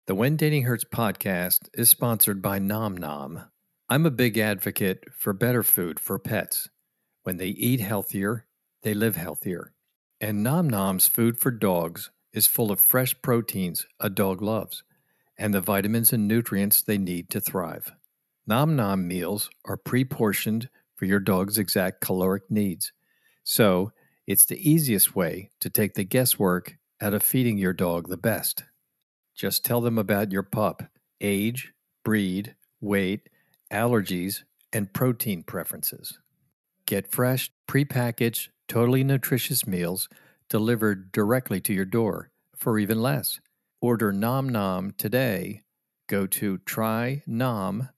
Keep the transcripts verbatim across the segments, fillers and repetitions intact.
The When Dating Hurts podcast is sponsored by Nom Nom. I'm a big advocate for better food for pets. When they eat healthier, they live healthier. And Nom Nom's food for dogs is full of fresh proteins a dog loves and the vitamins and nutrients they need to thrive. Nom Nom meals are pre-portioned for your dog's exact caloric needs. So, it's the easiest way to take the guesswork out of feeding your dog the best. Just tell them about your pup, age, breed, weight, allergies, and protein preferences. Get fresh, prepackaged, totally nutritious meals delivered directly to your door for even less. Order Nom Nom today. Go to trynom.com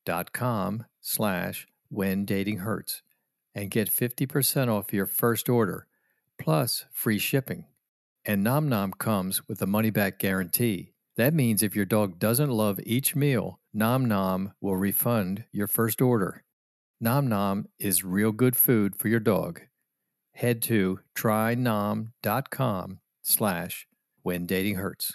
slash when dating hurts and get fifty percent off your first order, plus free shipping. And Nom Nom comes with a money-back guarantee. That means if your dog doesn't love each meal, Nom Nom will refund your first order. Nom Nom is real good food for your dog. Head to trynom.com slash when dating hurts.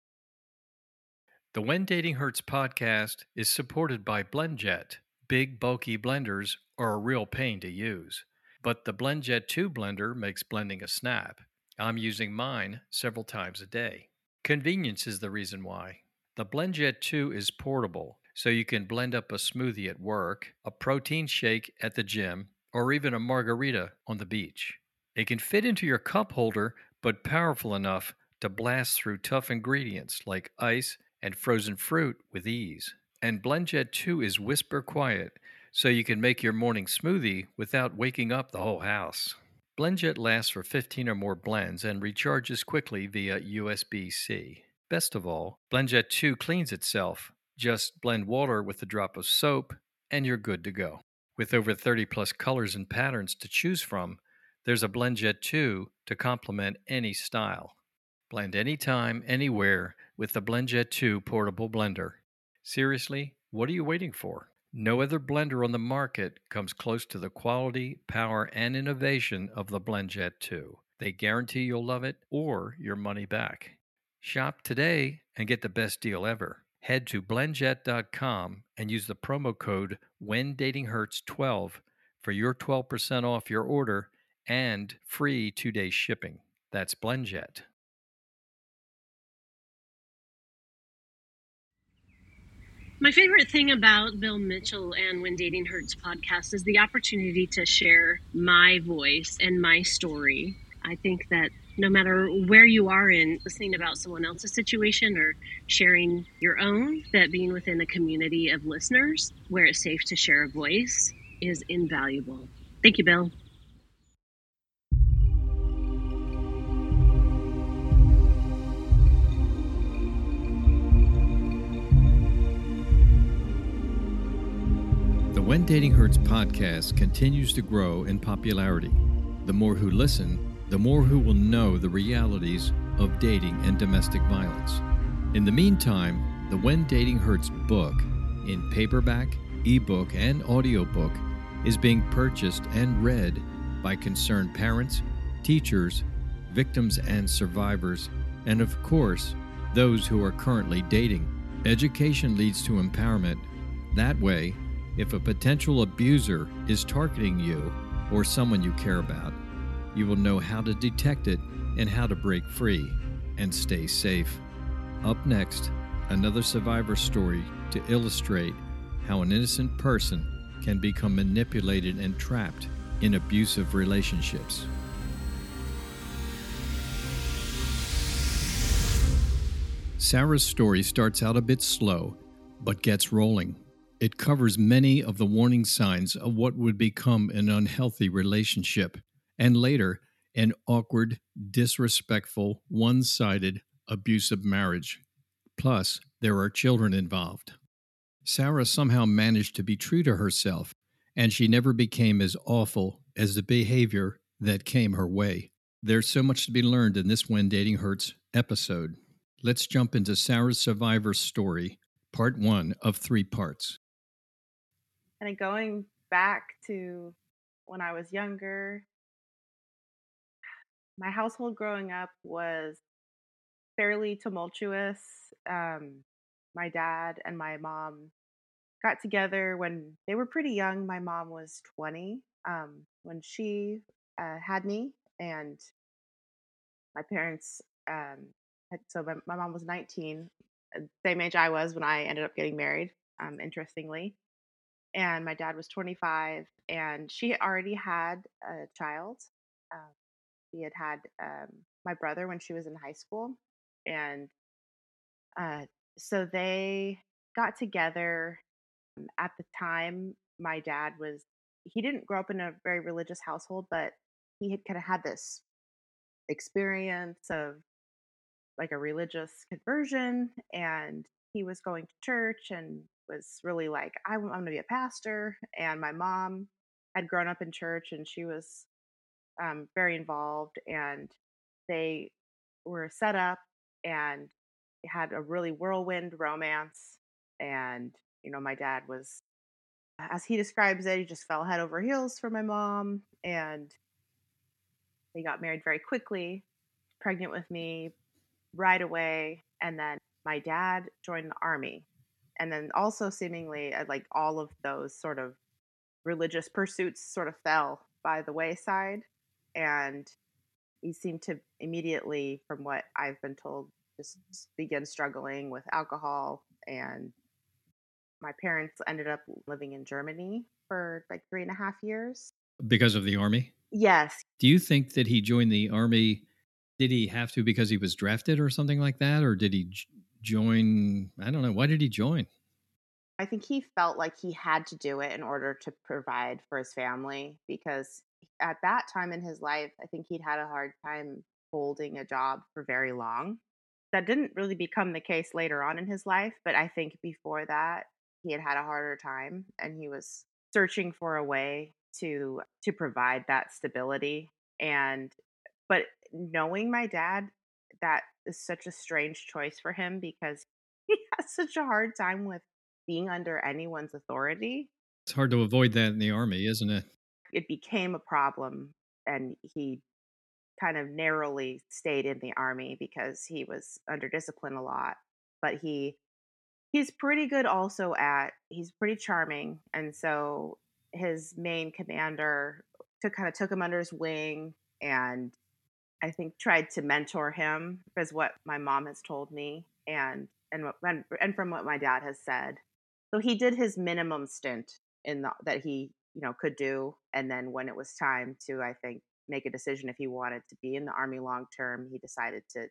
The When Dating Hurts podcast is supported by BlendJet. Big, bulky blenders are a real pain to use, but the BlendJet two blender makes blending a snap. I'm using mine several times a day. Convenience is the reason why. The BlendJet two is portable, so you can blend up a smoothie at work, a protein shake at the gym, or even a margarita on the beach. It can fit into your cup holder, but powerful enough to blast through tough ingredients like ice and frozen fruit with ease. And BlendJet two is whisper quiet, so you can make your morning smoothie without waking up the whole house. BlendJet lasts for fifteen or more blends and recharges quickly via U S B C. Best of all, BlendJet two cleans itself. Just blend water with a drop of soap, and you're good to go. With over thirty plus colors and patterns to choose from, there's a BlendJet two to complement any style. Blend anytime, anywhere with the BlendJet two portable blender. Seriously, what are you waiting for? No other blender on the market comes close to the quality, power, and innovation of the BlendJet two. They guarantee you'll love it or your money back. Shop today and get the best deal ever. Head to blendjet dot com and use the promo code when dating hurts twelve for your twelve percent off your order and free two-day shipping. That's BlendJet. My favorite thing about Bill Mitchell and When Dating Hurts podcast is the opportunity to share my voice and my story. I think that no matter where you are in listening about someone else's situation or sharing your own, that being within a community of listeners where it's safe to share a voice is invaluable. Thank you, Bill. The When Dating Hurts podcast continues to grow in popularity. The more who listen, the more who will know the realities of dating and domestic violence. In the meantime, the When Dating Hurts book, in paperback, ebook, and audiobook, is being purchased and read by concerned parents, teachers, victims and survivors, and of course, those who are currently dating. Education leads to empowerment. That way, if a potential abuser is targeting you or someone you care about, you will know how to detect it and how to break free and stay safe. Up next, another survivor story to illustrate how an innocent person can become manipulated and trapped in abusive relationships. Sarah's story starts out a bit slow, but gets rolling. It covers many of the warning signs of what would become an unhealthy relationship, and later, an awkward, disrespectful, one-sided, abusive marriage. Plus, there are children involved. Sarah somehow managed to be true to herself, and she never became as awful as the behavior that came her way. There's so much to be learned in this When Dating Hurts episode. Let's jump into Sarah's survivor story, part one of three parts. And going back to when I was younger, my household growing up was fairly tumultuous um, my dad and my mom got together when they were pretty young. My mom was twenty um, when she uh, had me, and my parents um, had, so my, my mom was nineteen, uh, same age I was when I ended up getting married, um, interestingly. And my dad was twenty-five, and she already had a child. Um, she had had um, my brother when she was in high school, and uh, so they got together. Um, At the time, my dad was he didn't grow up in a very religious household, but he had kind of had this experience of like a religious conversion, and he was going to church and was really like, I, am going to be a pastor. And my mom had grown up in church, and she was um, very involved, and they were set up and had a really whirlwind romance. And you know, my dad was, as he describes it, he just fell head over heels for my mom, and they got married very quickly, pregnant with me right away. And then my dad joined the army. And then also, seemingly, uh, like all of those sort of religious pursuits sort of fell by the wayside. And he seemed to immediately, from what I've been told, just begin struggling with alcohol. And my parents ended up living in Germany for like three and a half years. Because of the army? Yes. Do you think that he joined the army? Did he have to because he was drafted or something like that? Or did he j- join? I don't know. Why did he join? I think he felt like he had to do it in order to provide for his family, because at that time in his life, I think he'd had a hard time holding a job for very long. That didn't really become the case later on in his life, but I think before that, he had had a harder time, and he was searching for a way to to provide that stability. And but knowing my dad, that is such a strange choice for him, because he has such a hard time with being under anyone's authority. It's hard to avoid that in the army, isn't it? It became a problem, and he kind of narrowly stayed in the army because he was under discipline a lot. But he he's pretty good also at he's pretty charming, and so his main commander took kind of took him under his wing, and I think tried to mentor him, is what my mom has told me, and and what, and, and from what my dad has said. So he did his minimum stint in the, that he you know could do, and then when it was time to, I think, make a decision if he wanted to be in the army long term, he decided to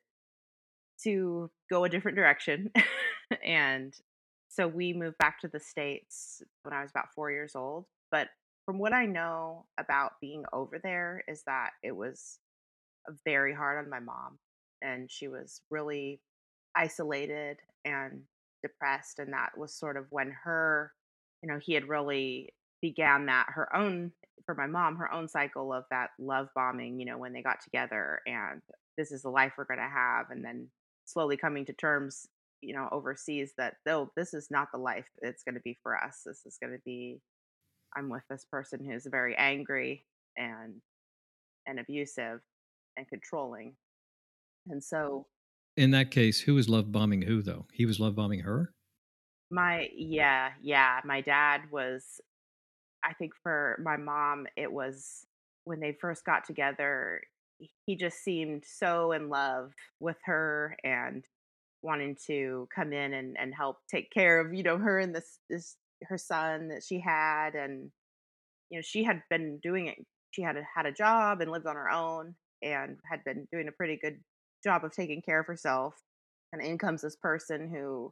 to go a different direction. And so we moved back to the States when I was about four years old. But from what I know about being over there is that it was very hard on my mom, and she was really isolated and depressed. And that was sort of when her you know he had really began that her own for my mom her own cycle of that love bombing, you know when they got together, and this is the life we're going to have. And then slowly coming to terms, you know overseas, that though this is not the life it's going to be for us. This is going to be, I'm with this person who's very angry and and abusive and controlling. And so In that case, who was love bombing who, though? He was love bombing her? my yeah, yeah, my dad was, I think for my mom, it was when they first got together, he just seemed so in love with her, and wanting to come in and, and help take care of, you know, her and this this her son that she had. And, you know, she had been doing it. She had a, had a job and lived on her own, and had been doing a pretty good job of taking care of herself. And in comes this person who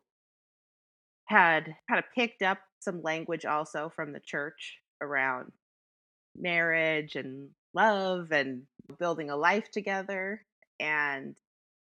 had kind of picked up some language also from the church around marriage and love and building a life together. And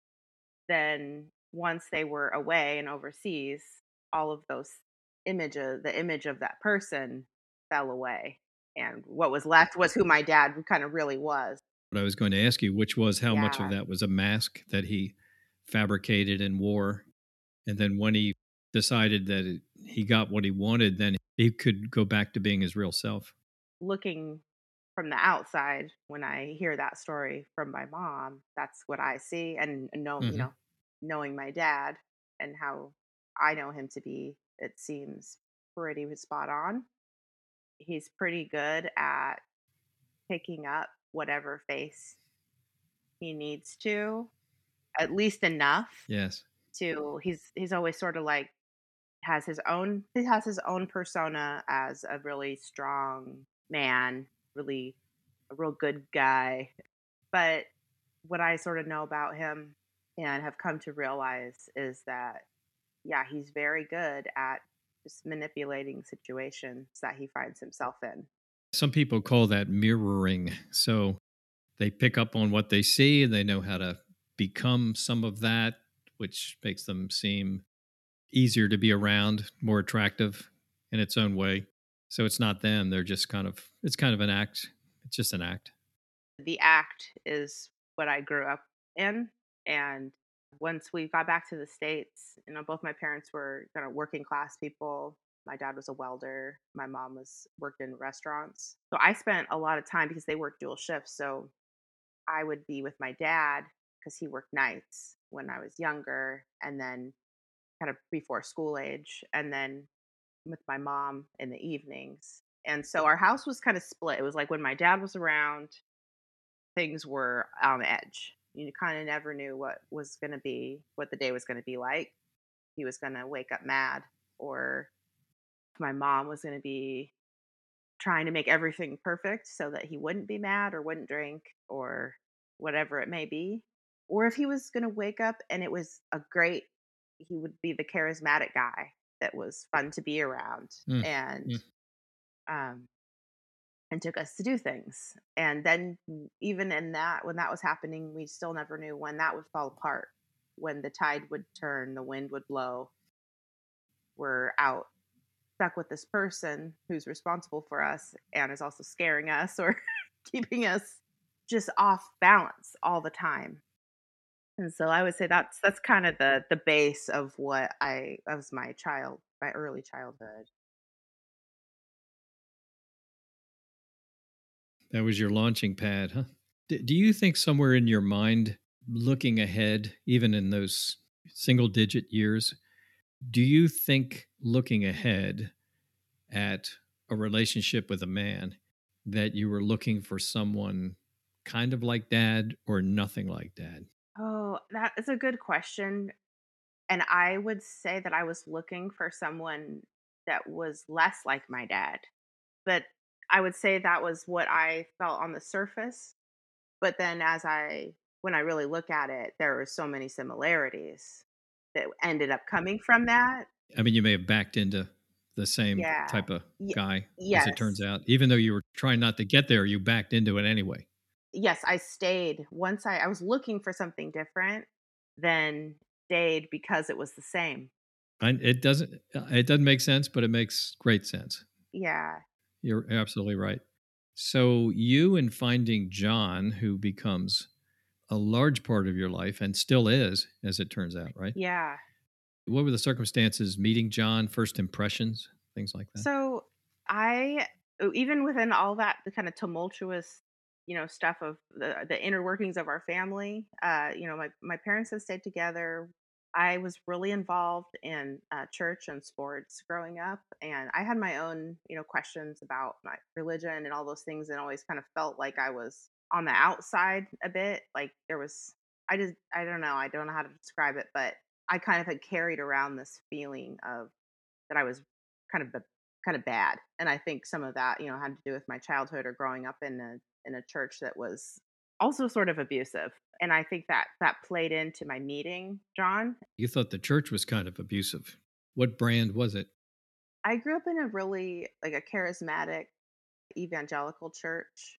then once they were away and overseas, all of those images, the image of that person fell away. And what was left was who my dad kind of really was. What I was going to ask you, which was how much of Yeah. that was a mask that he fabricated and wore. And then when he decided that it, he got what he wanted, then he could go back to being his real self. Looking from the outside, when I hear that story from my mom, that's what I see. And know, you Hmm. know, knowing my dad. and how I know him to be, it seems pretty spot on. He's pretty good at picking up whatever face he needs to, at least enough Yes. to he's he's always sort of like has his own he has his own persona as a really strong man, really a real good guy. But what I sort of know about him and have come to realize is that yeah, he's very good at just manipulating situations that he finds himself in. Some people call that mirroring. So they pick up on what they see and they know how to become some of that, which makes them seem easier to be around, more attractive in its own way. So it's not them. They're just kind of, it's kind of an act. It's just an act. The act is what I grew up in. And once we got back to the States, you know, both my parents were kind of working class people. My dad was a welder. My mom was worked in restaurants. So I spent a lot of time because they worked dual shifts. So I would be with my dad because he worked nights when I was younger and then kind of before school age, and then with my mom in the evenings. And so our house was kind of split. It was like when my dad was around, things were on edge. You kind of never knew what was going to be, what the day was going to be like. He was going to wake up mad, or my mom was going to be trying to make everything perfect so that he wouldn't be mad or wouldn't drink or whatever it may be. Or if he was going to wake up and it was a great, he would be the charismatic guy that was fun to be around. Mm, And mm. um, and took us to do things. And then even in that, when that was happening, we still never knew when that would fall apart, when the tide would turn, the wind would blow. We're out stuck with this person who's responsible for us and is also scaring us or keeping us just off balance all the time. And so I would say that's that's kind of the the base of what I of my child my early childhood. That was your launching pad, huh? D- do you think somewhere in your mind, looking ahead, even in those single digit years, do you think looking ahead at a relationship with a man that you were looking for someone kind of like dad or nothing like dad? Oh, that is a good question. And I would say that I was looking for someone that was less like my dad. But I would say that was what I felt on the surface. But then as I when I really look at it, there were so many similarities that ended up coming from that. I mean, you may have backed into the same Yeah. type of Ye- guy as it turns yes. out. Even though you were trying not to get there, you backed into it anyway. Yes, I stayed. Once I I was looking for something different, then stayed because it was the same. And it doesn't it doesn't make sense, but it makes great sense. Yeah. You're absolutely right. So you and finding John, who becomes a large part of your life and still is, as it turns out, right? Yeah. What were the circumstances meeting John, first impressions, things like that? So I oh, even within all that the kind of tumultuous, you know, stuff of the the inner workings of our family, uh, you know, my my parents had stayed together. I was really involved in uh, church and sports growing up, and I had my own, you know, questions about my religion and all those things, and always kind of felt like I was on the outside a bit. Like there was, I just, I don't know, I don't know how to describe it, but I kind of had carried around this feeling of that I was kind of b kind of bad, and I think some of that, you know, had to do with my childhood or growing up in a in a church that was also sort of abusive, and I think that that played into my meeting John. You thought the church was kind of abusive. What brand was it? I grew up in a really, like, a charismatic evangelical church,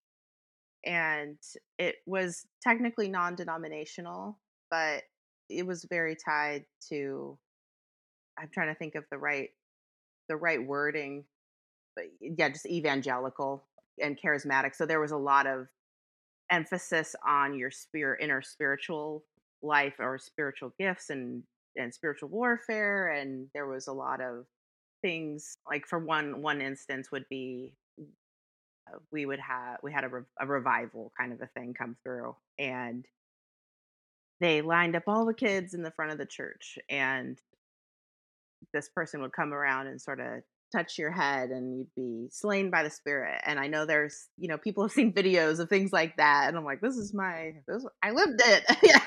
and it was technically non-denominational, but it was very tied to I'm trying to think of the right the right wording, but yeah, just evangelical and charismatic. So there was a lot of emphasis on your spirit, inner spiritual life or spiritual gifts and and spiritual warfare. And there was a lot of things like for one one instance would be uh, we would have we had a, re- a revival kind of a thing come through and they lined up all the kids in the front of the church, and this person would come around and sort of touch your head, and you'd be slain by the spirit. And I know there's, you know, people have seen videos of things like that, and I'm like, this is my this I lived it. Yeah.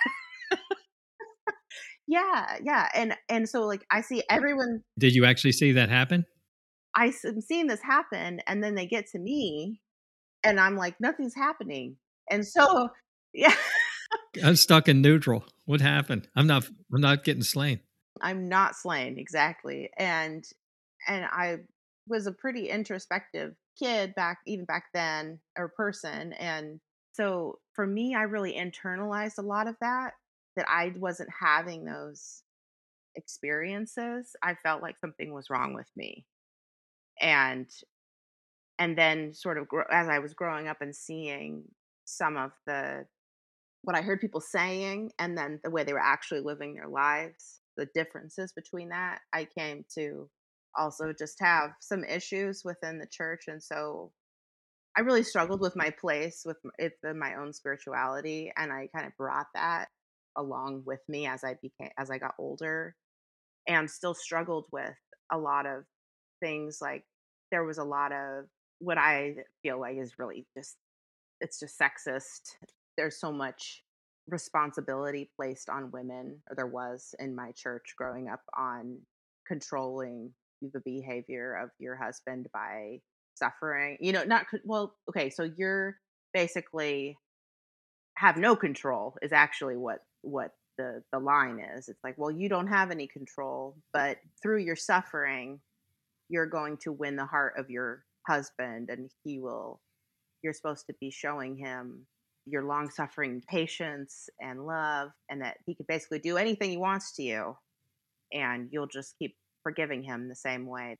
Yeah, yeah. And and so like I see everyone. Did you actually see that happen? I s- am seeing this happen, and then they get to me, and I'm like, nothing's happening. And so yeah, I'm stuck in neutral. What happened? I'm not I'm not getting slain. I'm not slain, exactly. And and I was a pretty introspective kid back even back then, or person. And so for me, I really internalized a lot of that, that I wasn't having those experiences. I felt like something was wrong with me. And and then sort of gro- as I was growing up and seeing some of the what I heard people saying, and then the way they were actually living their lives, the differences between that, I came to also just have some issues within the church. And so I really struggled with my place with m- it, the, my own spirituality, and I kind of brought that along with me as I became as I got older, and still struggled with a lot of things. Like there was a lot of what I feel like is really just it's just sexist. There's so much responsibility placed on women, or there was in my church growing up, on controlling the behavior of your husband by suffering. You know, not co- well, okay, so you're basically have no control is actually what what the the line is. It's like, well, you don't have any control, but through your suffering, you're going to win the heart of your husband, and he will you're supposed to be showing him your long suffering patience and love, and that he could basically do anything he wants to you, and you'll just keep forgiving him the same way.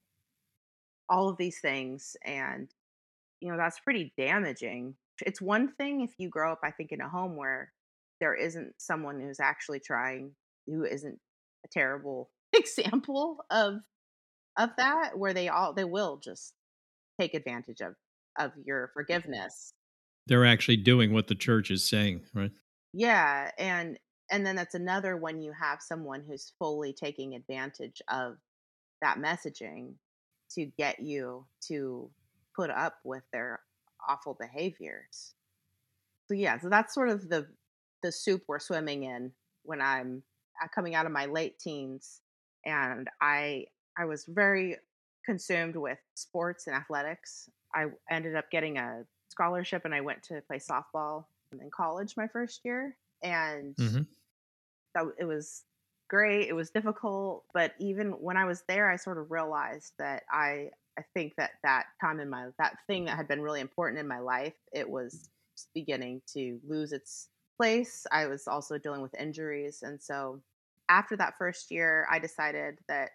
All of these things. And, you know, that's pretty damaging. It's one thing if you grow up, I think, in a home where there isn't someone who's actually trying, who isn't a terrible example of of that, where they all they will just take advantage of of your forgiveness. They're actually doing what the church is saying, right? Yeah, and and then that's another when you have someone who's fully taking advantage of that messaging to get you to put up with their awful behaviors. So yeah, so that's sort of the the soup we're swimming in when I'm uh, coming out of my late teens, and I I was very consumed with sports and athletics. I ended up getting a scholarship, and I went to play softball in college my first year. And Hmm. that it was great. It was difficult, but even when I was there, I sort of realized that I I think that that time in my that thing that had been really important in my life, it was beginning to lose its place. I was also dealing with injuries, and so after that first year, I decided that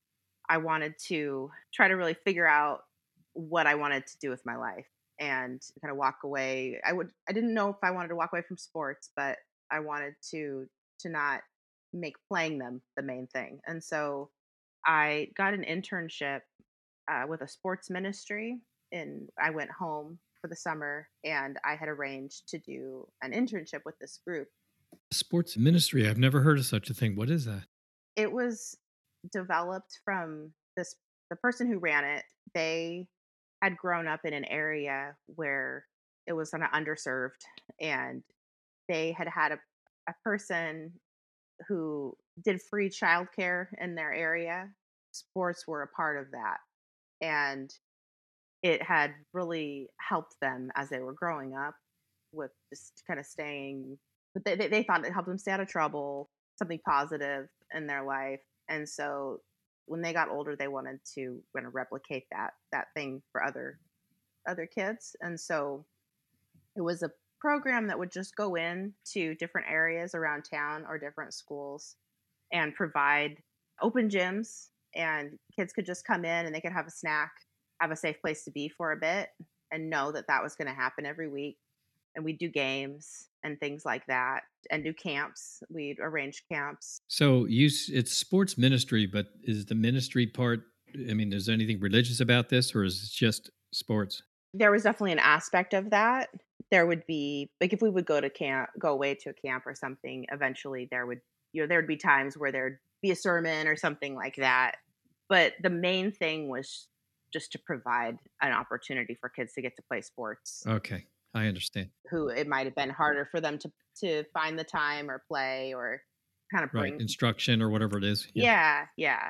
I wanted to try to really figure out what I wanted to do with my life, and kind of walk away. I would I didn't know if I wanted to walk away from sports, but I wanted to to not make playing them the main thing. And so I got an internship uh, with a sports ministry, and I went home for the summer, and I had arranged to do an internship with this group. Sports ministry. I've never heard of such a thing. What is that? It was developed from this the person who ran it. They had grown up in an area where it was kind of underserved, and they had had a, a person who did free childcare in their area. Sports were a part of that, and it had really helped them as they were growing up with just kind of staying. But they, they, they thought it helped them stay out of trouble, something positive in their life. And so when they got older, they wanted to kind of replicate that that thing for other other kids. And so it was a program that would just go in to different areas around town or different schools and provide open gyms, and kids could just come in and they could have a snack, have a safe place to be for a bit, and know that that was going to happen every week. And we'd do games and things like that, and do camps. We'd arrange camps. So you, s- it's sports ministry, but is the ministry part? I mean, is there anything religious about this, or is it just sports? There was definitely an aspect of that. there would be like if we would go to camp, go away to a camp or something, eventually there would you know there would be times where there'd be a sermon or something like that. But the main thing was just to provide an opportunity for kids to get to play sports Okay, I understand. who it might have been harder for them to to find the time or play or kind of Right, bring. instruction or whatever it is. Yeah. Yeah, yeah.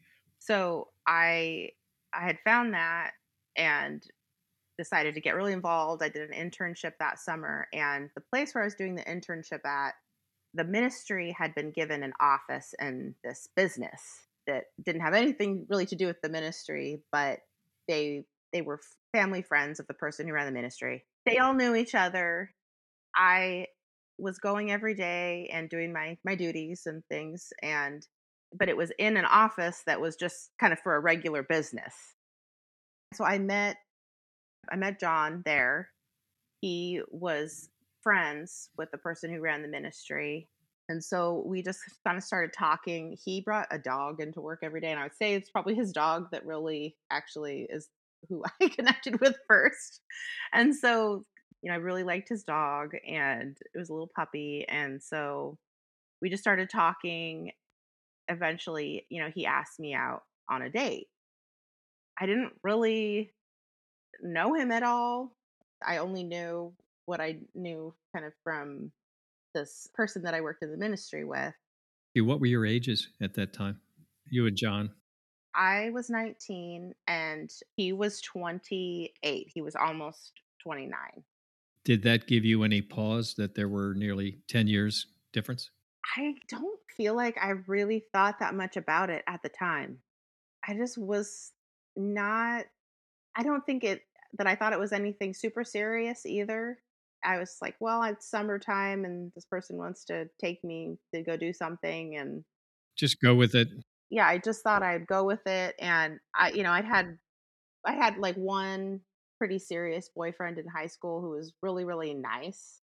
So I I had found that and decided to get really involved. I did an internship that summer, and the place where I was doing the internship at, the ministry had been given an office in this business that didn't have anything really to do with the ministry, but they they were family friends of the person who ran the ministry. They all knew each other. I was going every day and doing my my duties and things, and but it was in an office that was just kind of for a regular business. So I met I met John there. He was friends with the person who ran the ministry. And so we just kind of started talking. He brought a dog into work every day. And I would say it's probably his dog that really actually is who I connected with first. And so, you know, I really liked his dog and it was a little puppy. And so we just started talking. Eventually, you know, he asked me out on a date. I didn't really know him at all. I only knew what I knew kind of from this person that I worked in the ministry with. You- What were your ages at that time? You and John? I was nineteen and he was twenty-eight. He was almost twenty-nine. Did that give you any pause that there were nearly ten years difference? I don't feel like I really thought that much about it at the time. I just was not, I don't think it, that I thought it was anything super serious either. I was like, well, it's summertime and this person wants to take me to go do something. And Just go with it. yeah, I just thought I'd go with it. And I, you know, I'd had, I had like one pretty serious boyfriend in high school who was really, really nice.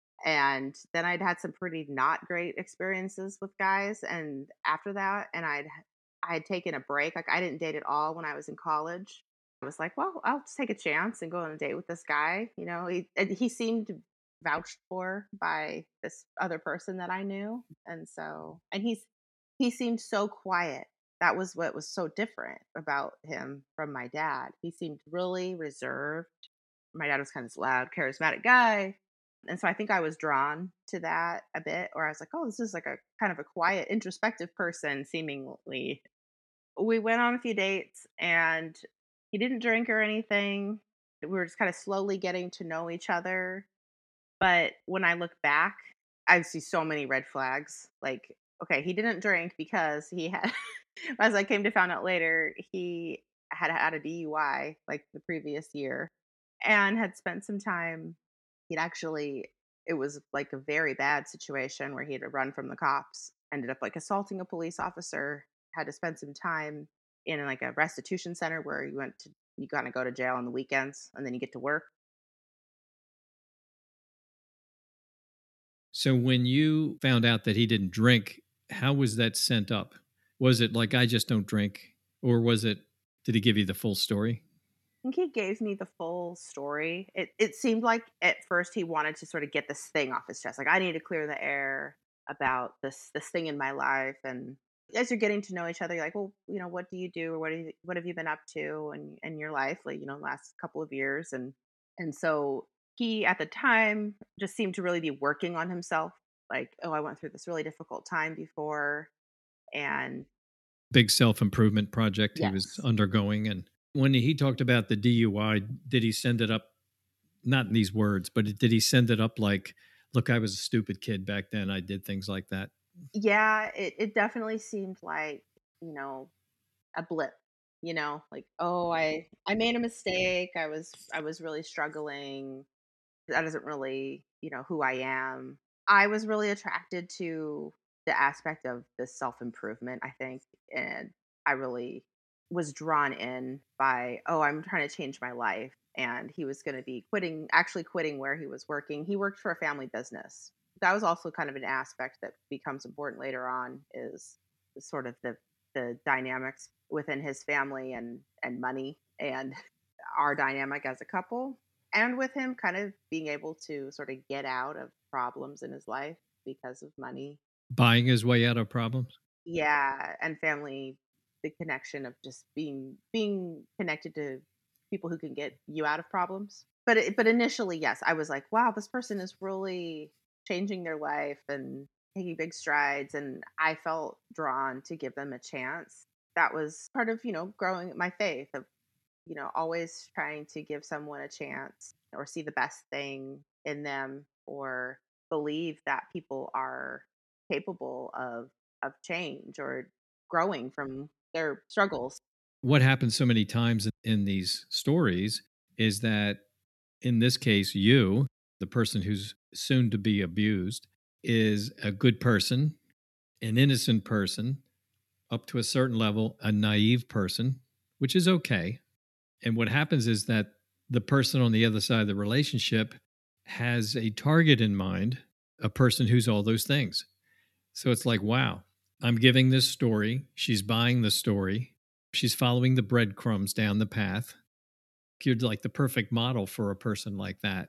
And then I'd had some pretty not great experiences with guys. And after that, and I'd, I had taken a break. Like I didn't date at all when I was in college. I was like, well, I'll just take a chance and go on a date with this guy. You know, he and he seemed vouched for by this other person that I knew, and so and he's he seemed so quiet. That was what was so different about him from my dad. He seemed really reserved. My dad was kind of this loud, charismatic guy. And so I think I was drawn to that a bit, or I was like, oh, this is like a kind of a quiet, introspective person, seemingly. We went on a few dates and he didn't drink or anything. We were just kind of slowly getting to know each other. But when I look back, I see so many red flags. Like, okay, he didn't drink because he had, as I came to find out later, he had had a D U I like the previous year and had spent some time. He'd actually, it was like a very bad situation where he had to run from the cops, ended up like assaulting a police officer, had to spend some time in like a restitution center where you went to, you kind of go to jail on the weekends and then you get to work. So when you found out that he didn't drink, how was that sent up? Was it like, I just don't drink? Or was it, did he give you the full story? Think he gave me the full story. It it seemed like at first he wanted to sort of get this thing off his chest. Like I need to clear the air about this this thing in my life. And as you're getting to know each other, you're like, well, you know, what do you do or what do you, what have you been up to and in, in your life, like, you know, last couple of years. And and so he at the time just seemed to really be working on himself. Like, oh, I went through this really difficult time before. And Big self improvement project he was yes. undergoing. And when he talked about the D U I, did he send it up, not in these words, but did he send it up like, look, I was a stupid kid back then. I did things like that? Yeah, it, it definitely seemed like, you know, a blip, you know, like, oh, I I made a mistake. I was I was really struggling. That isn't really, you know, who I am. I was really attracted to the aspect of the self-improvement, I think, and I really was drawn in by, oh, I'm trying to change my life. And he was going to be quitting, actually quitting where he was working. He worked for a family business. That was also kind of an aspect that becomes important later on is sort of the the dynamics within his family and and money and our dynamic as a couple. and with him kind of being able to sort of get out of problems in his life because of money. Buying his way out of problems? Yeah, and family, the connection of just being being connected to people who can get you out of problems. But it, but initially, yes, I was like, wow, this person is really changing their life and taking big strides, and I felt drawn to give them a chance. That was part of, you know, growing my faith of, you know, always trying to give someone a chance or see the best thing in them or believe that people are capable of of change or growing from their struggles. What happens so many times in these stories is that, in this case, you, the person who's soon to be abused, is a good person, an innocent person, up to a certain level, a naive person, which is okay. And what happens is that the person on the other side of the relationship has a target in mind, a person who's all those things. So it's like, wow, I'm giving this story. She's buying the story. She's following the breadcrumbs down the path. You're like the perfect model for a person like that.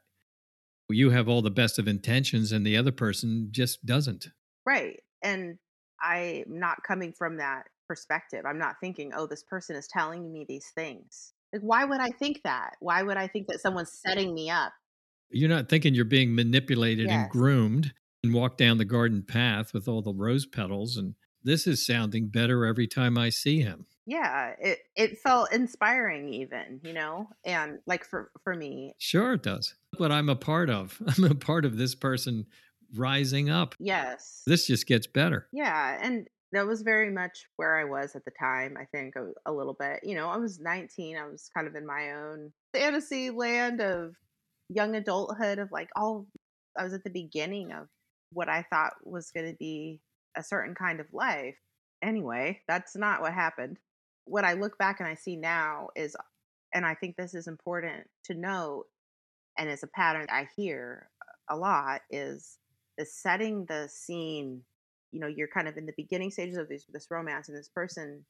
You have all the best of intentions, and the other person just doesn't. Right. And I'm not coming from that perspective. I'm not thinking, oh, this person is telling me these things. Like, why would I think that? Why would I think that someone's setting me up? You're not thinking you're being manipulated and Yes. groomed and walk down the garden path with all the rose petals. And this is sounding better every time I see him. Yeah, it it felt inspiring even, you know? And like for for me, Sure, it does. Look what I'm a part of. I'm a part of this person rising up. yes. This just gets better. Yeah, and that was very much where I was at the time, I think a, a little bit. You know, I was nineteen, I was kind of in my own fantasy land of young adulthood of like all I was at the beginning of what I thought was going to be a certain kind of life. Anyway, that's not what happened. What I look back and I see now is, and I think this is important to note, and it's a pattern I hear a lot, is the setting the scene. You know, you're kind of in the beginning stages of this this romance, and this person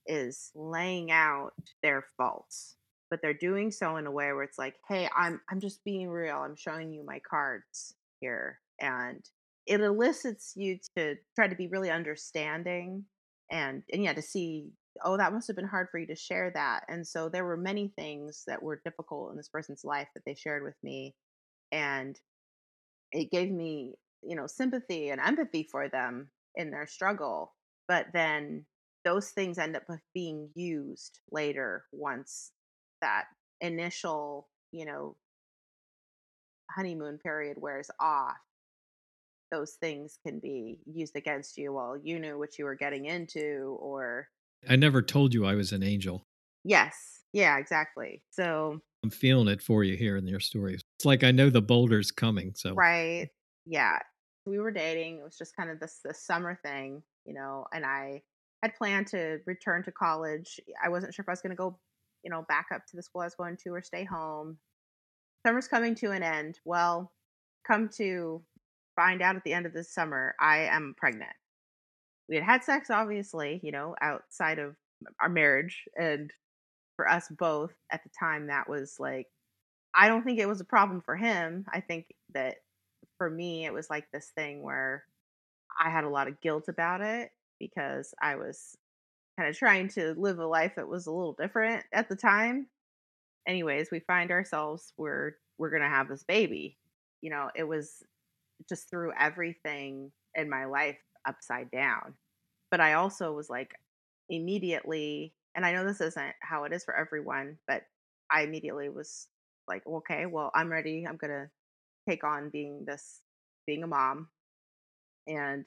is laying out their faults, but they're doing so in a way where it's like, hey, i'm i'm just being real, I'm showing you my cards here, and it elicits you to try to be really understanding, and and yeah, to see, oh, that must have been hard for you to share that. And so there were many things that were difficult in this person's life that they shared with me, and it gave me, you know, sympathy and empathy for them in their struggle. But then those things end up with being used later once that initial, you know, honeymoon period wears off. Those things can be used against you. Well, you knew what you were getting into, or I never told you I was an angel. yes, yeah, exactly. So, I'm feeling it for you here in your stories. It's like I know the boulder's coming. So right, yeah, we were dating. It was just kind of this this summer thing, you know, and I had planned to return to college. I wasn't sure if I was going to go, you know, back up to the school I was going to or stay home. Summer's coming to an end. Well, come to find out at the end of this summer, I am pregnant. We had had sex, obviously, you know, outside of our marriage. And for us both at the time, that was like, I don't think it was a problem for him. I think that for me, it was like this thing where I had a lot of guilt about it because I was kind of trying to live a life that was a little different at the time. Anyways, we find ourselves we're we're gonna have this baby. You know, it was just threw everything in my life upside down. But I also was like immediately, and I know this isn't how it is for everyone, but I immediately was like, okay, well, I'm ready. I'm gonna take on being this being a mom. And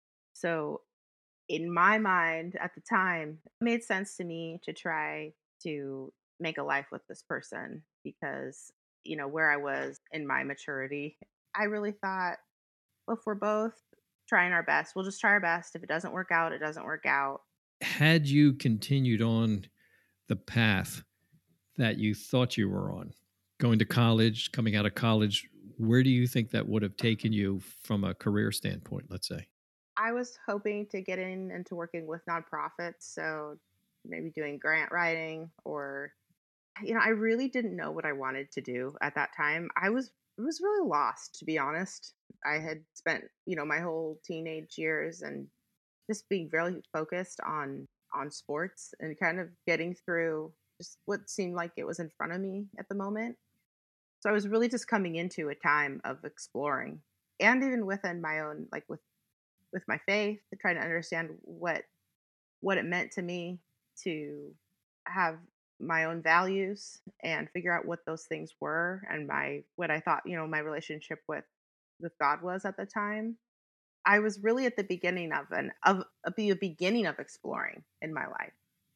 so in my mind at the time, it made sense to me to try to make a life with this person because, you know, where I was in my maturity, I really thought, well, if we're both trying our best, we'll just try our best. If it doesn't work out, it doesn't work out. had you continued on the path that you thought you were on, going to college, coming out of college, where do you think that would have taken you from a career standpoint, let's say? I was hoping to get in into working with nonprofits. So maybe doing grant writing or You know, I really didn't know what I wanted to do at that time. I was was really lost, to be honest. I had spent, you know, my whole teenage years and just being very focused on on sports and kind of getting through just what seemed like it was in front of me at the moment. So I was really just coming into a time of exploring, and even within my own, like with with my faith, to try to understand what what it meant to me to have my own values and figure out what those things were, and my what I thought, you know, my relationship with with God was at the time. I was really at the beginning of an of a be a beginning of exploring in my life,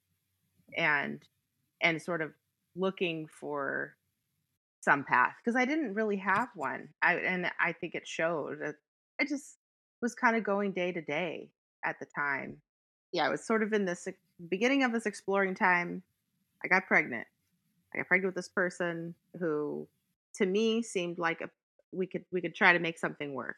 and and sort of looking for some path because I didn't really have one. I and I think it showed. that I just was kind of going day to day at the time. Yeah, I was sort of in this ex- beginning of this exploring time. I got pregnant. I got pregnant with this person who, to me, seemed like a we could we could try to make something work.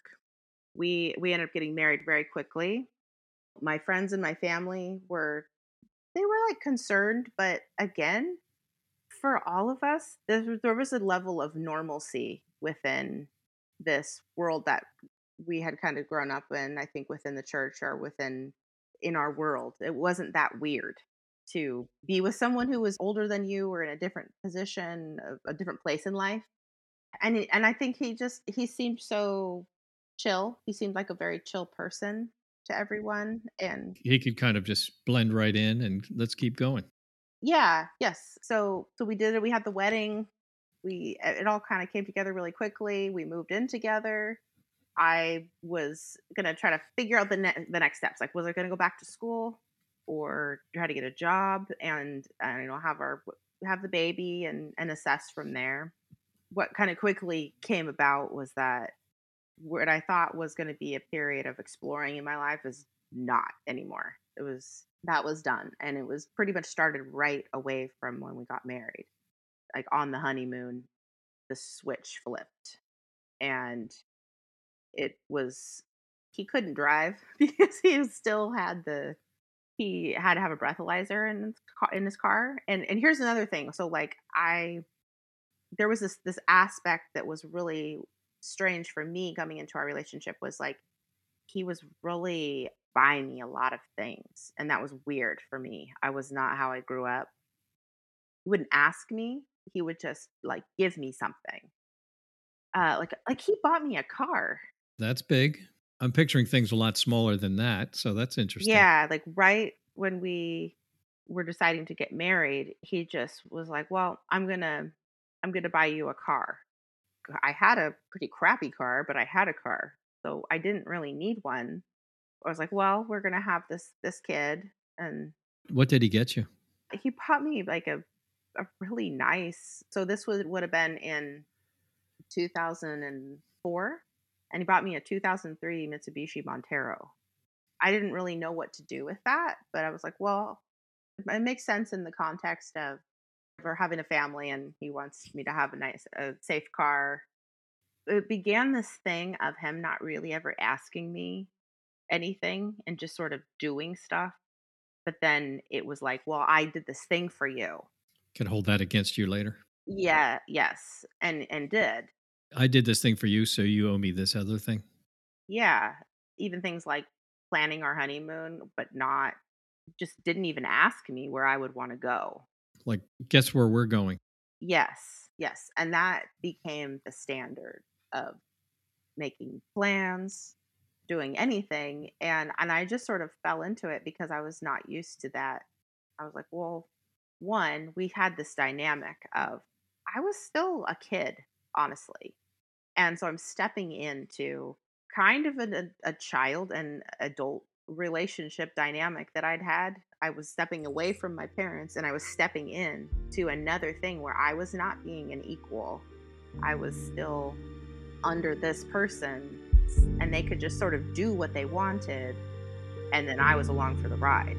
We we ended up getting married very quickly. My friends and my family were they were like concerned, but again, for all of us, there, was- there was a level of normalcy within this world that we had kind of grown up in. I think within the church or within in our world, it wasn't that weird to be with someone who was older than you or in a different position, a, a different place in life. And he, and I think he just he seemed so chill. He seemed like a very chill person to everyone, and He could kind of just blend right in and let's keep going. yeah, yes. So so we did it. We had the wedding. We it all kind of came together really quickly. We moved in together. I was gonna try to figure out the ne- the next steps. Like, was I gonna go back to school or try to get a job and uh, you know have our have the baby and and assess from there. What kind of quickly came about was that what I thought was going to be a period of exploring in my life is not anymore. It was that was done, and it was pretty much started right away from when we got married. Like on the honeymoon, the switch flipped, and it was he couldn't drive because he still had the he had to have a breathalyzer in his car, in his car. And and here's another thing. So like I there was this this aspect that was really strange for me coming into our relationship was like he was really buying me a lot of things, and that was weird for me. I was not how I grew up. He wouldn't ask me. He would just like give me something. Uh like like he bought me a car. That's big. I'm picturing things a lot smaller than that, so that's interesting. Yeah, like right when we were deciding to get married, he just was like, "Well, I'm going to I'm going to buy you a car." I had a pretty crappy car, but I had a car. So I didn't really need one. I was like, "Well, we're going to have this this kid." And What did he get you? he bought me like a a really nice. So this would would have been in two thousand four, and he bought me a two thousand three Mitsubishi Montero. I didn't really know what to do with that, but I was like, "Well, it makes sense in the context of we're having a family and he wants me to have a nice a safe car." It began this thing of him not really ever asking me anything and just sort of doing stuff. But then it was like, "Well, I did this thing for you." Can hold that against you later. Yeah, yes, and and did. I did this thing for you, so you owe me this other thing. Yeah, even things like planning our honeymoon, but not just didn't even ask me where I would want to go. Like, guess where we're going? Yes, yes, and that became the standard of making plans, doing anything, and and I just sort of fell into it because I was not used to that. I was like, well, one, we had this dynamic of I was still a kid, honestly. And so I'm stepping into kind of an, a, a child and adult relationship dynamic that I'd had. I was stepping away from my parents and I was stepping in to another thing where I was not being an equal. I was still under this person, and they could just sort of do what they wanted, and then I was along for the ride.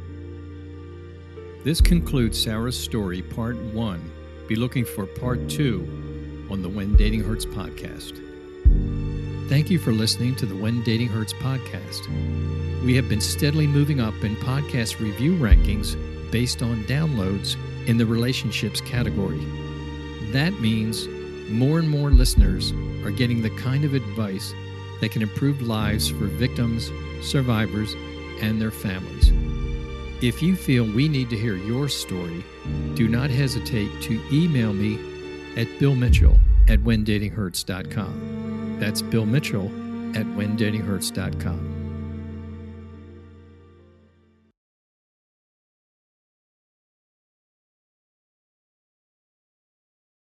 This concludes Sarah's story, part one. Be looking for part two on the When Dating Hurts podcast. Thank you for listening to the When Dating Hurts podcast. We have been steadily moving up in podcast review rankings based on downloads in the relationships category. That means more and more listeners are getting the kind of advice that can improve lives for victims, survivors, and their families. If you feel we need to hear your story, do not hesitate to email me at Bill Mitchell at when dating hurts dot com. That's Bill Mitchell at when dating hurts dot com.